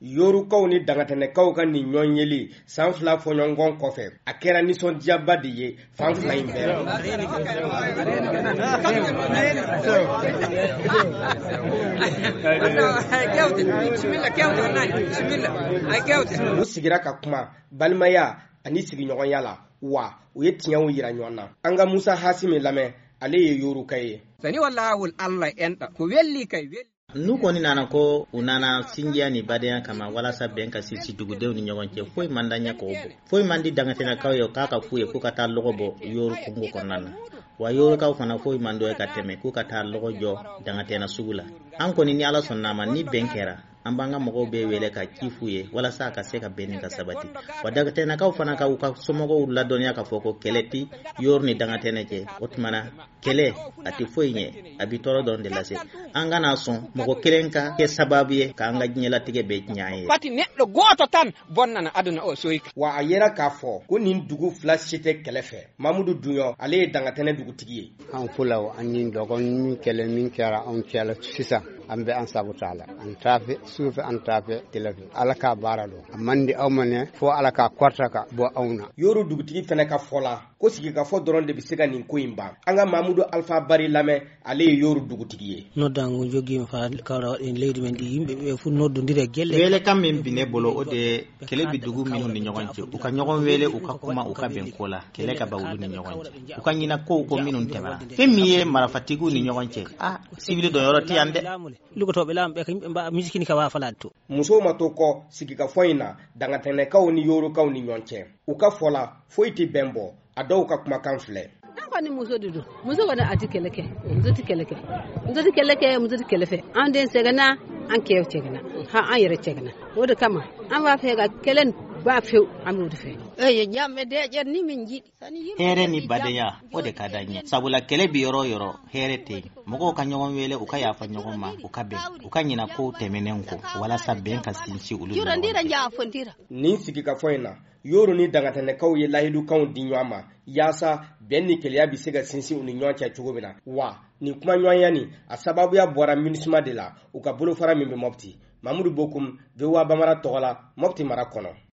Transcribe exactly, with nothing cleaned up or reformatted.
yorukaw ni dangatɛnɛkaw ka nin ɲɔgɔn yeli san fila fɔɲɔgɔn kɔfɛ a kɛra nisɔndiyaba de ye fan fila in bɛɛ u sigira ka kuma balimaya ani sigiɲɔgɔnya la wa u ye tiɲɛw yira ɲɔgɔn na an ka Musa Hasimi lamɛn ale ye yoruka ye sani wallahu Allah enta ko welli kay welli nu kɔni nana ko u nana sinjiya ni badenya kama walasa bɛn ka sisi dugudenw ni ɲɔgɔn cɛ foyi man da ɲɛ k'o bɔ foyi man di dangatɛnɛkaw ye k'a ka f'u ye k'u ka taa lɔgɔ bɔ yoru kungo kɔnɔna na wa yorukaw fana foyi man dɔ ye ka tɛmɛ k'u ka taa lɔgɔ jɔ dangatɛnɛ sugu la an kɔni ni Ala sɔnn'a ma ni bɛn kɛra an b'an ka mɔgɔw bɛ wele ka ci f'u ye walasa a ka se ka bɛn ni ka sabati wa dangatɛnɛkaw fana ka u ka somɔgɔw ladɔnniya ka fɔ ko kɛlɛ ti yoru ni dangatɛnɛ cɛ o tumana kɛlɛ a tɛ foyi ɲɛ a bi tɔɔrɔ dɔrɔn de lase an ka n'a sɔn mɔgɔ kelen ka kɛ sababu ye k'an ka diɲɛlatigɛ bɛɛ tiɲɛ ye pati neɗɗo goto tan bonnana aduna o soyika wa a yera k'a fɔ ko nin dugu fila si tɛ kɛlɛ fɛ Mamudu Duɲɔ ale ye dangatɛnɛ dugutigi ye an fulaw an ni dɔgɔnin min kɛlɛ min kɛra anw cɛla sisan an bɛ an sabu t'a la an t'a fɛ su fɛ an t'a fɛ tile fɛ Ala k'a baara dɔn a man di aw ma ne fo Ala k'a kɔrɔta ka bɔ anw na yoru dugutigi fɛnɛ ka fɔ la ko sigikafɔ dɔrɔn de bɛ se ka nin ko in ban an ka Mamudu Alpha Bari lamɛn ale ye yoru dugutigi ye noddango jogi fa kawra en leydi men di yimɓe ɓe fu noddondire gelle wele kam min bine bolo o de kele bi dugu minnu ni ɲɔgɔn cɛ u ka ɲɔgɔn wele u ka kuma u ka bɛn ko la kele ka bawulu ni ɲɔgɔn cɛ u ka ɲina kow ko minnu tɛmɛra fɛn min ye marafatigiw ni ɲɔgɔn cɛ ah sibili dɔ yɔrɔ tɛ yan dɛ lugotoɓe lam ɓe ko yimɓe mba miskini ka wa falade to musow ma to kɔ sigikafɔ in na dangatɛnɛkaw ni yorukaw ni ɲɔgɔn cɛ u ka fɔ la foyi tɛ bɛn bɔ a dɔw ka kumakan filɛ an kɔni muso de don muso kɔni a tɛ kɛlɛ kɛ muso tɛ kɛlɛ kɛ muso tɛ kɛlɛ kɛ muso tɛ kɛlɛ fɛ an den sɛgɛnna an kɛw cɛgɛnna ha an yɛrɛ cɛgɛnna o de kama an b'a fɛ ka kɛlɛ ba few an b'o de fɛ eh ɲamme de ƴer ni min jiɗi hɛrɛ ni badenya o de ka d'an ye sabula kɛlɛ bi yɔrɔ yɔrɔ hɛrɛ tɛ yen mɔgɔw ka ɲɔgɔn wele u ka yafa ɲɔgɔn ma u ka bɛn u ka ɲina kow tɛmɛnen kɔ walasa bɛn ka sinsin olu ɲɔgɔn nin sigikafɔ in na yoru ni dangatɛnɛkaw ye lahidukanw di ɲɔgɔn ma yaasa bɛn ni kɛlɛya bi se ka sinsin u ni ɲɔgɔn cɛ cogo min na wa nin kuma ɲɔgɔnya nin a sababuya bɔra MINUSMA de la u ka bolofara min bɛ Mopti Mamudu Bokum V O A Bamara tɔgɔ la Mopti mara kɔnɔ